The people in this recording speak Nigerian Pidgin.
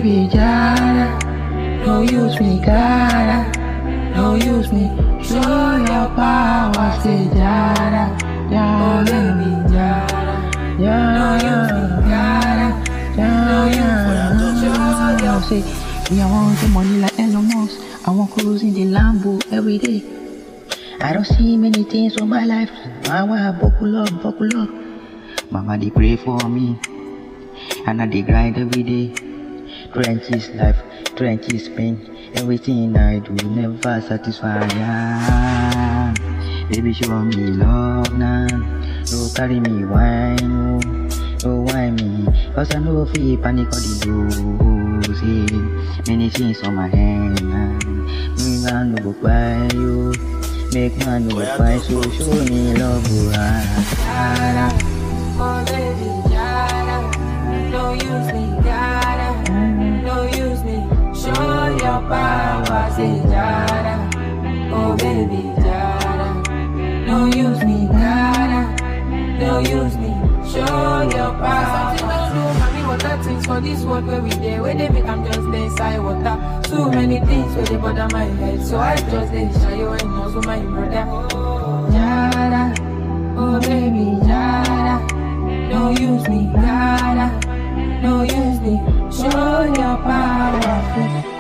baby, Jada. No use me, gotta. No use me. Show your power, say Jada. Oh baby, Jada. No use me, gotta. No use me. Show your Say, me I want the money like Elon Musk. I want cruise in the Lambo every day. I don't see many things for my life. I want buckle up, buckle up. Mama, they pray for me, and I they grind every day. Trenches life, trenches pain. Everything I do never satisfy. Yeah. Baby, show me love now. Don't carry me wine, no wine me. Cause I know feel panic on the lows. Many things on my hand. Me man no go buy you. Make man no go buy, so show me love. Jada. Oh baby, Jada. No use me, gotta. No use me. Show your power, say Jada. Oh baby, Jada. No use me, gotta. No use me. Show your power. Mommy, water things for this world where we there. Where they make I'm just there inside water. Too many things where they bother my head. So I just dey shy you and also my brother. Jada. Oh baby, Jada. No use me, gotta. No use me. Show your power.